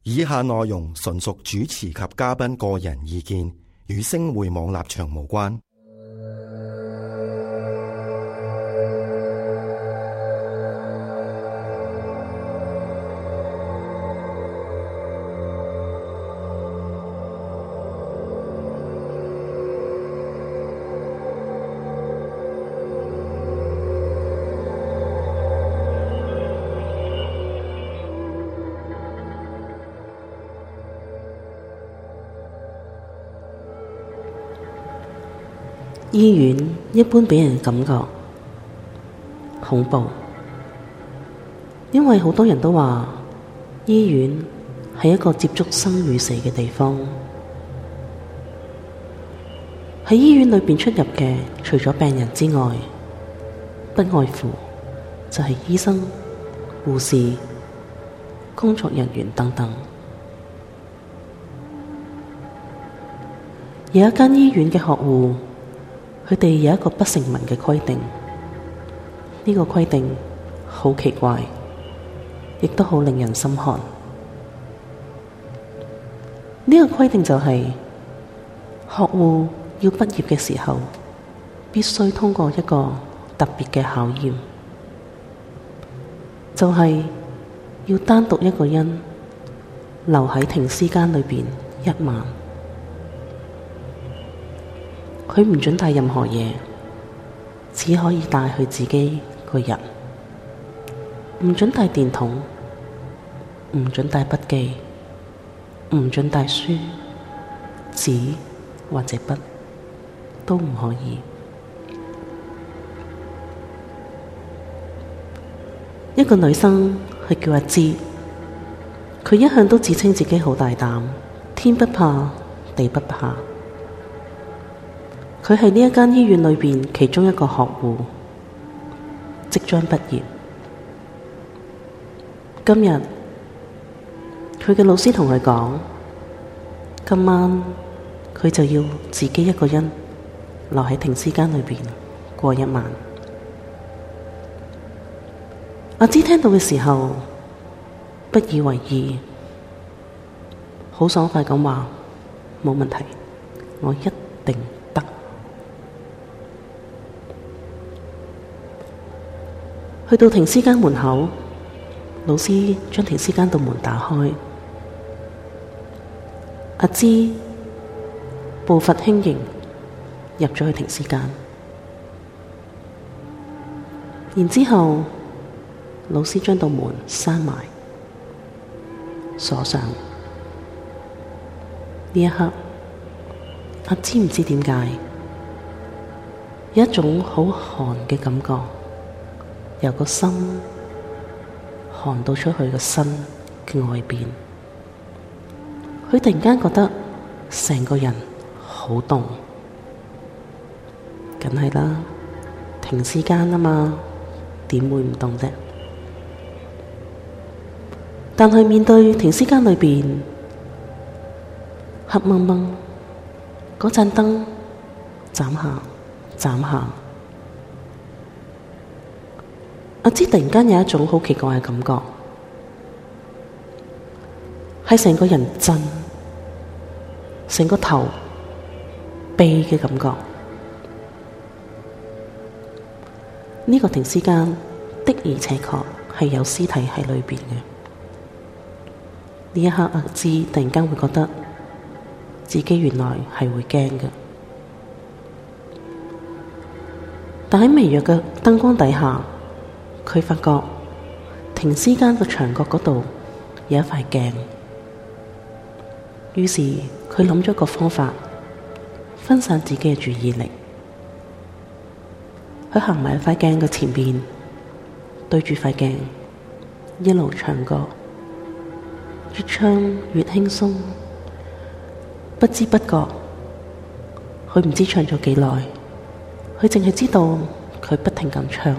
以下內容純屬主持及嘉賓個人意見，與星匯網立場無關。 醫院一般俾人感覺恐怖，因為好多人都話醫院係一個接觸生與死嘅地方。喺醫院裏邊出入嘅，除咗病人之外，不外乎就係醫生、護士、工作人員等等。有一間醫院嘅學護，佢哋有一個不成文嘅規定，呢個規定好奇怪，亦都好令人心寒。呢個規定就係學護要畢業嘅時候，必須通過一個特別嘅考驗，就係要單獨一個人留喺停屍間裏邊1晚。佢唔准帶任何嘢，只可以帶佢自己個人，唔准帶電筒，唔准帶筆記，唔准帶書、紙或者筆，都唔可以。一個女生，佢叫阿芝，佢一向都自稱自己好大膽，天不怕地不怕。佢係呢一間醫院裏邊其中一個學護，即將畢業。今日佢嘅老師同佢講，今晚佢就要自己一個人留喺停屍間裏邊過1晚。阿芝聽到嘅時候不以為意，好爽快咁話冇問題，我一定得。去到停屍間門口，老師將停屍間道門打開，阿芝步伐輕盈入咗去停屍間，然之後老師將道門閂埋鎖上。呢一刻，阿芝唔知點解有一種好寒嘅感覺，由個心寒到出去個身嘅外邊。佢突然間覺得成個人好凍，梗係啦，停屍間啊嘛，點會唔凍啫？但係面對停屍間裏邊黑掹掹，嗰盞燈眨下眨下，阿芝突然間有一種好奇怪嘅感覺，係成個人震，成個頭痹嘅感覺。呢個停屍間的而且確係有屍體喺裏邊嘅。呢一刻，阿芝突然間會覺得自己原來係會驚嘅。但喺微弱嘅燈光底下，佢發覺停屍間個牆角嗰度有一塊鏡。於是佢諗咗個方法，分散自己嘅注意力。佢行埋塊鏡嘅前邊，對住塊鏡一路唱歌，越唱越輕鬆。不知不覺，佢唔知唱咗幾耐，佢淨係知道佢不停咁唱。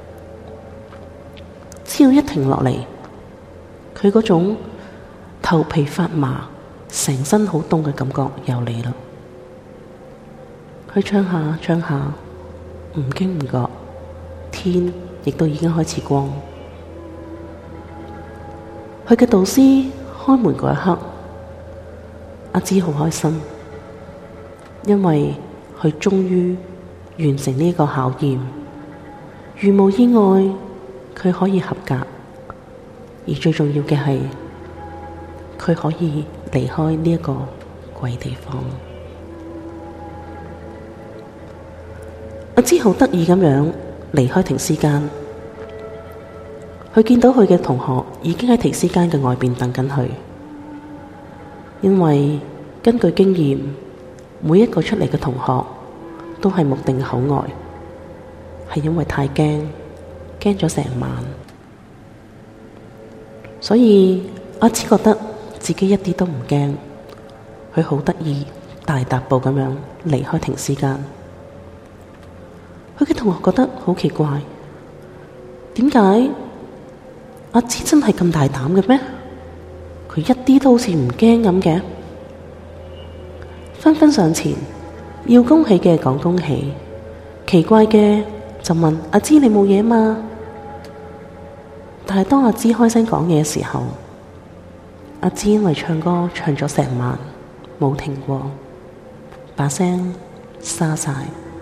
只要一停落嚟，佢嗰種頭皮發麻、成身好凍嘅感覺又嚟啦。佢唱下唱下，唔經唔覺，天亦都已經開始光。佢嘅導師開門嗰一刻，阿芝好開心，因為佢終於完成呢個考驗，如無意外，佢可以合格，而最重要嘅係，佢可以離開呢一個鬼地方。阿芝好得意咁樣離開停屍間，佢見到佢嘅同學已經喺停屍間嘅外邊等緊佢，因為根據經驗，每一個出嚟嘅同學都係目定口呆，係因為太驚咗成晚，所以阿芝覺得自己一啲都唔驚，佢好得意大踏步咁樣離開停屍間。佢嘅同學覺得好奇怪，點解阿芝真係咁大膽嘅咩？佢一啲都好似唔驚咁嘅，紛紛上前要恭喜嘅講恭喜，奇怪嘅就問阿芝你冇嘢嘛？但係當阿芝開聲講嘢嘅時候，阿芝因為唱歌唱咗成晚冇停過，把聲沙晒。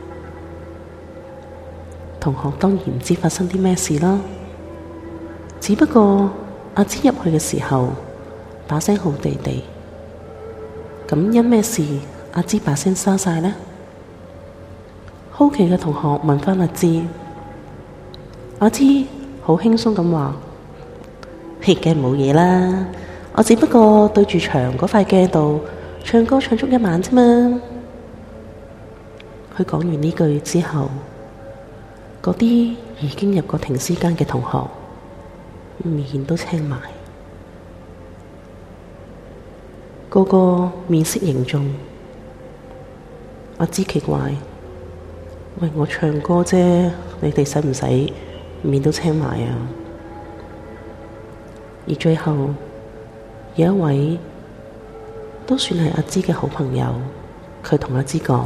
同學當然唔知發生啲咩事啦，只不過阿芝入去嘅時候把聲好地地，咁因咩事阿芝把聲沙晒呢？好奇嘅同學問返阿芝，阿芝好輕鬆咁話：梗係冇嘢啦，我只不過對住牆嗰塊鏡度唱歌唱足一晚啫嘛。佢講完呢句之後，嗰啲已經入過停屍間嘅同學面都青埋，個個面色凝重。阿芝奇怪，喂，我唱歌啫，你哋使唔使面都青埋啊？而最後有一位都算係阿芝嘅好朋友，佢同阿芝講：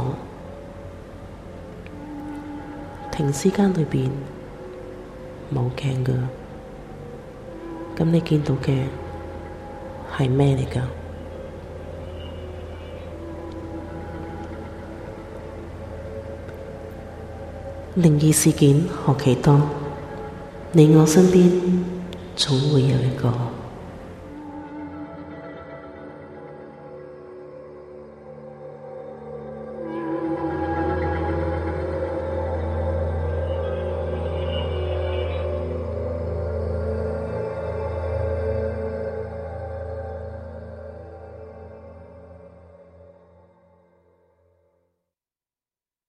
停屍間裏邊冇鏡㗎，咁你見到嘅係咩嚟㗎？靈異事件何其多，你我身邊總會有一個。